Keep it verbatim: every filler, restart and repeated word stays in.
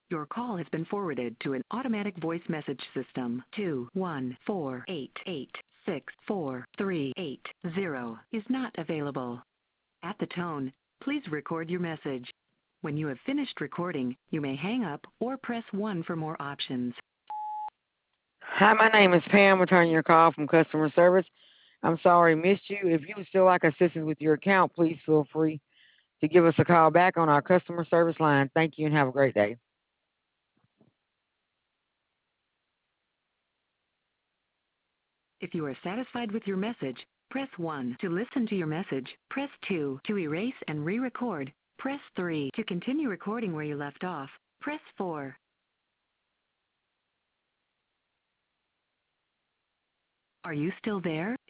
Your call has been forwarded to an automatic voice message system. two one four eight eight six four three eight zero is not available. At the tone, please record your message. When you have finished recording, you may hang up or press one for more options. Hi, my name is Pam, returning your call from customer service. I'm sorry, missed you. If you would still like assistance with your account, please feel free to give us a call back on our customer service line. Thank you and have a great day. If you are satisfied with your message, press one. To listen to your message, press two. To erase and re-record, press three. To continue recording where you left off, press four. Are you still there?